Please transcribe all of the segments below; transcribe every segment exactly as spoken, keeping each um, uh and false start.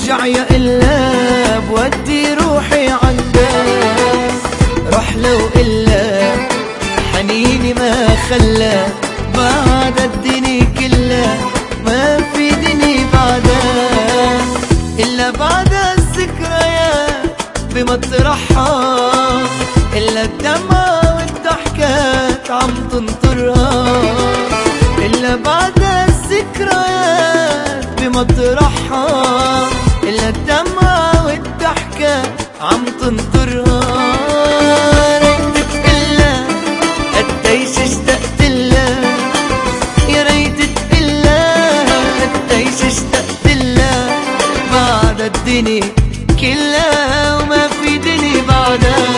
نرجع يا إلا بودي روحي عندك. روح لو إلا حنيني ما خلى بعد الدنيا كلها ما في دنيا بعدها إلا بعد الذكريات بمطرحها، إلا الدمعة والضحكات عم تنطرها، إلا بعد الذكريات بمطرحها، إلا الدمعة والضحكات عم تنطرها. ريتك إلا قديش اشتقت لها، يا ريتك إلا قديش اشتقت لها بعد الدنيا كلها وما في دنيا بعدها.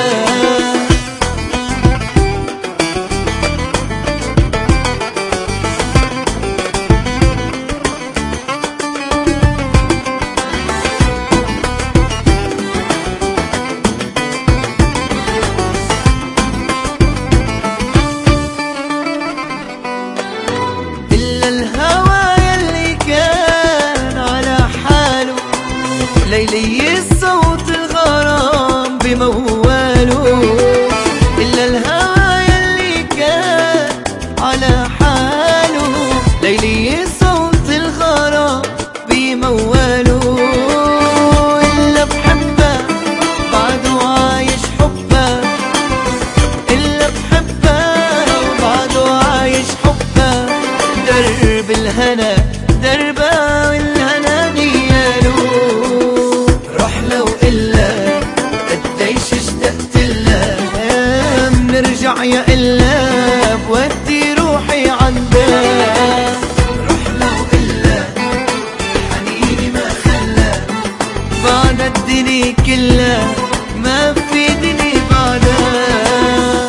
ليلي الصوت الغرام بمواله، إلا الهوى يلي كان على حاله، ليلي صوت الغرام بمواله، إلا بحبه بعده عايش حبه، إلا بحبه بعده عايش حبه، درب الهنا دربه والهنا نياله. لو إلا قديش اشتقت لها، بنرجع يا إلا بودي روحي عندك. روح لو إلا حنيني ما خلى بعد الدنيا كلها ما في دنيا بعدها.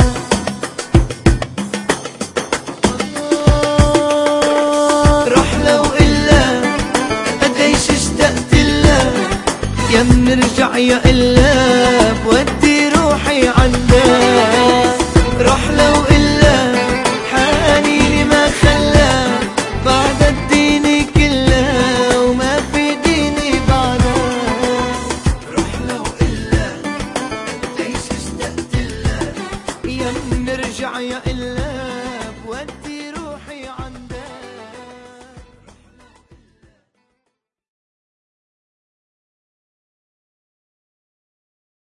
روح لو إلا قديش اشتقت لها، يا منرجع يا إلا بودي